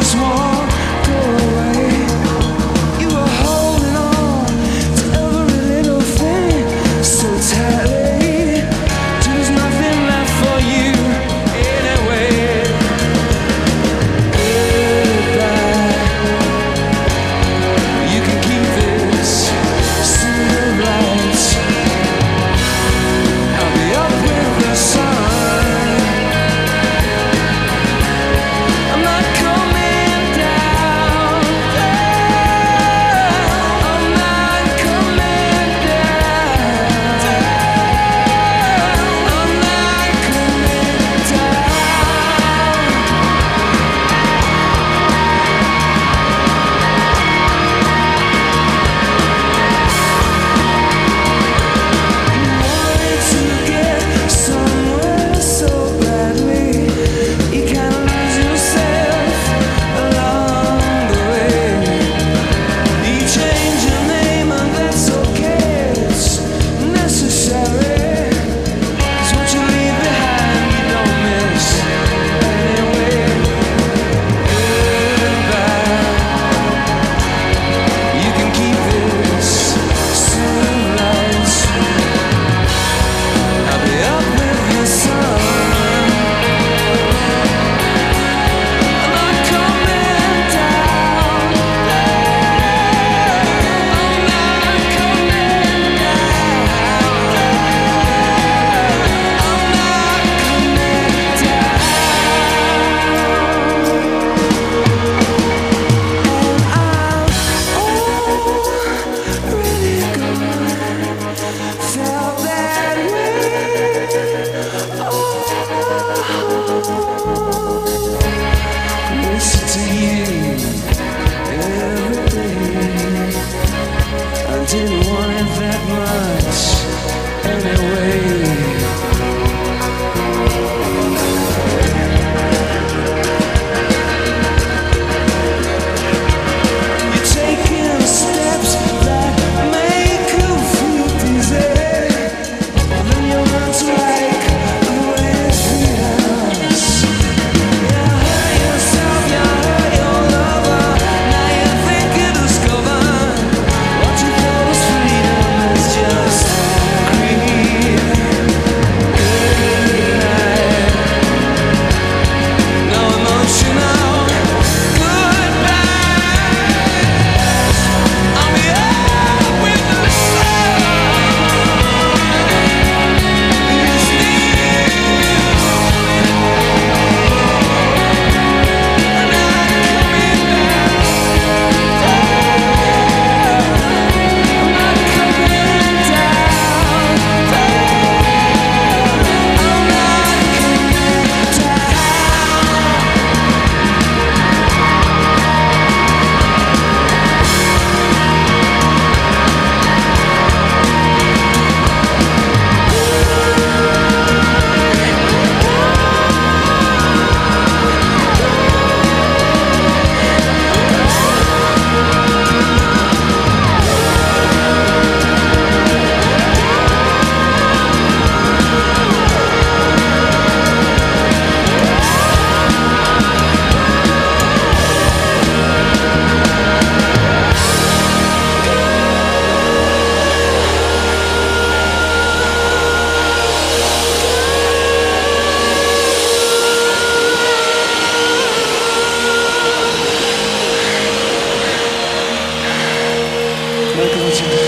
just won't go away. You were holding on to every little thing so tightly, till there's nothing left for you anyway. Goodbye. You can keep this silver lights. I'll be up with the sun. I'm not coming down. I'm not coming down. I'm not coming down. Wanted to get somewhere so badly, you kinda lose yourself along the way. You change your name and that's okay, it's necessary. 'Cause what you leave behind you don't miss anyway. Goodbye. You can keep this silver lights. I'll be up with the sun. I'm not coming down. I'm not coming down. I'm not coming down. And I'm already gone. Felt that way. Listen to you every day. I didn't want it that much anyway. You're taking steps that make you feel dizzy. Then you run to like the way it feels. You hurt yourself, you hurt your lover. Now you think you discover what you thought was freedom is just greed. Good night. No emotional goodbyes. I'll be up with the sun. It's me. I'm not coming down. I'm not coming down. I'm not Michael,